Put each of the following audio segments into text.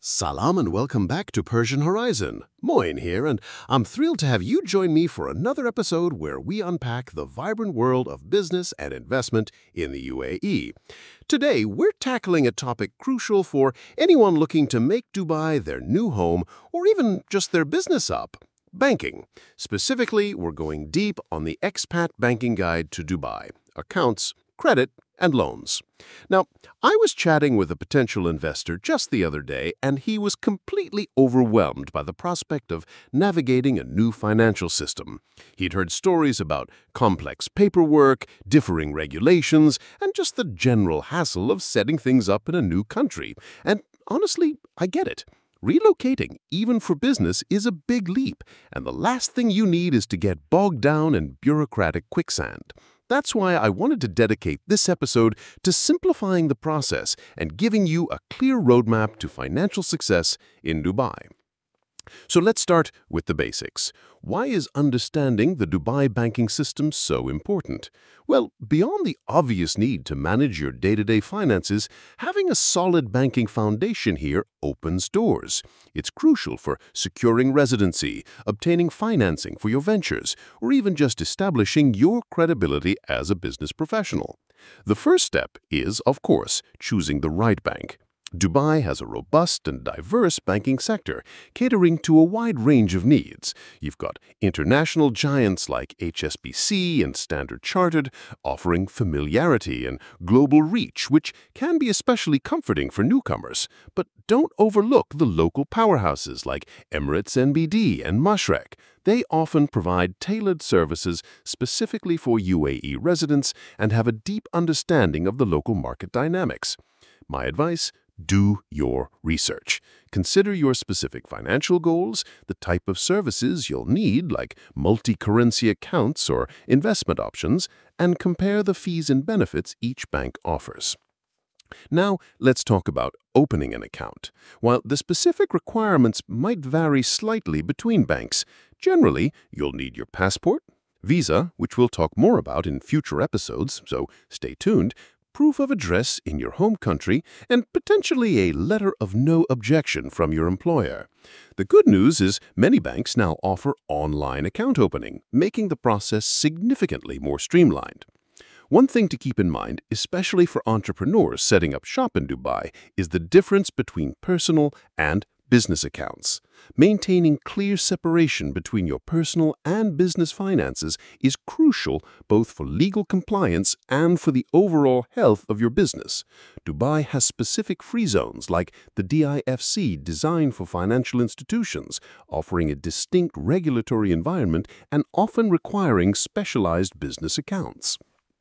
Salam and welcome back to Persian Horizon. Moin here, and I'm thrilled to have you join me for another episode where we unpack the vibrant world of business and investment in the UAE. Today, we're tackling a topic crucial for anyone looking to make Dubai their new home or even just their business up: banking. Specifically, we're going deep on the Expat Banking Guide to Dubai: accounts, credit, and loans. Now, I was chatting with a potential investor just the other day, and he was completely overwhelmed by the prospect of navigating a new financial system. He'd heard stories about complex paperwork, differing regulations, and just the general hassle of setting things up in a new country. And honestly, I get it. Relocating, even for business, is a big leap, and the last thing you need is to get bogged down in bureaucratic quicksand. That's why I wanted to dedicate this episode to simplifying the process and giving you a clear roadmap to financial success in Dubai. So let's start with the basics. Why is understanding the Dubai banking system so important? Well, beyond the obvious need to manage your day-to-day finances, having a solid banking foundation here opens doors. It's crucial for securing residency, obtaining financing for your ventures, or even just establishing your credibility as a business professional. The first step is, of course, choosing the right bank. Dubai has a robust and diverse banking sector, catering to a wide range of needs. You've got international giants like HSBC and Standard Chartered offering familiarity and global reach, which can be especially comforting for newcomers. But don't overlook the local powerhouses like Emirates NBD and Mashreq. They often provide tailored services specifically for UAE residents and have a deep understanding of the local market dynamics. My advice: do your research. Consider your specific financial goals, the type of services you'll need, like multi-currency accounts or investment options, and compare the fees and benefits each bank offers. Now, let's talk about opening an account. While the specific requirements might vary slightly between banks, generally, you'll need your passport, visa, which we'll talk more about in future episodes, so stay tuned, proof of address in your home country, and potentially a letter of no objection from your employer. The good news is many banks now offer online account opening, making the process significantly more streamlined. One thing to keep in mind, especially for entrepreneurs setting up shop in Dubai, is the difference between personal and business accounts. Maintaining clear separation between your personal and business finances is crucial both for legal compliance and for the overall health of your business. Dubai has specific free zones like the DIFC designed for financial institutions, offering a distinct regulatory environment and often requiring specialized business accounts.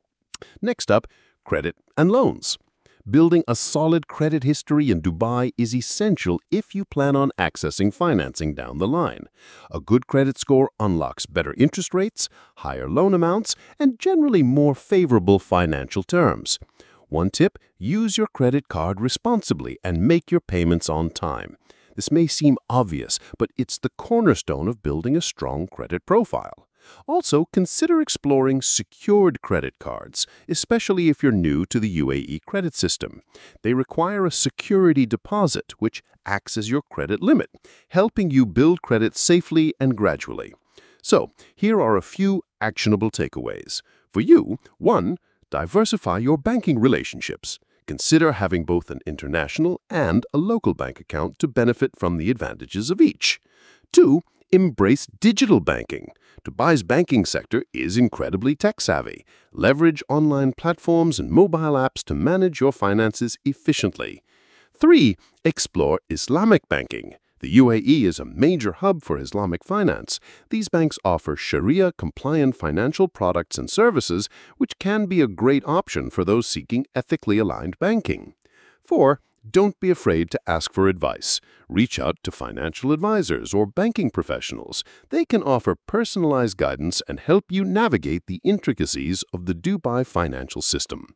Next up, credit and loans. Building a solid credit history in Dubai is essential if you plan on accessing financing down the line. A good credit score unlocks better interest rates, higher loan amounts, and generally more favorable financial terms. One tip: use your credit card responsibly and make your payments on time. This may seem obvious, but it's the cornerstone of building a strong credit profile. Also, consider exploring secured credit cards, especially if you're new to the UAE credit system. They require a security deposit, which acts as your credit limit, helping you build credit safely and gradually. So, here are a few actionable takeaways. For you, 1. Diversify your banking relationships. Consider having both an international and a local bank account to benefit from the advantages of each. 2. Embrace digital banking. Dubai's banking sector is incredibly tech-savvy. Leverage online platforms and mobile apps to manage your finances efficiently. 3. Explore Islamic banking. The UAE is a major hub for Islamic finance. These banks offer Sharia-compliant financial products and services, which can be a great option for those seeking ethically aligned banking. 4. Don't be afraid to ask for advice. Reach out to financial advisors or banking professionals. They can offer personalized guidance and help you navigate the intricacies of the Dubai financial system.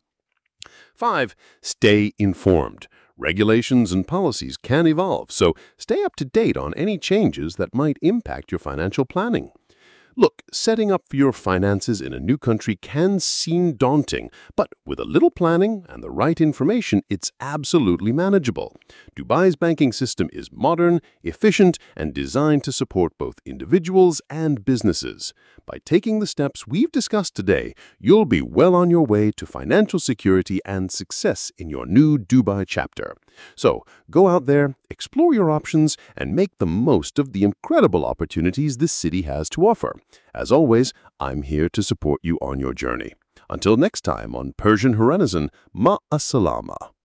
5. Stay informed. Regulations and policies can evolve, so stay up to date on any changes that might impact your financial planning. Look, setting up for your finances in a new country can seem daunting, but with a little planning and the right information, it's absolutely manageable. Dubai's banking system is modern, efficient, and designed to support both individuals and businesses. By taking the steps we've discussed today, you'll be well on your way to financial security and success in your new Dubai chapter. So, go out there, explore your options, and make the most of the incredible opportunities this city has to offer. As always, I'm here to support you on your journey. Until next time on Persian Horizon, Ma'as-salama.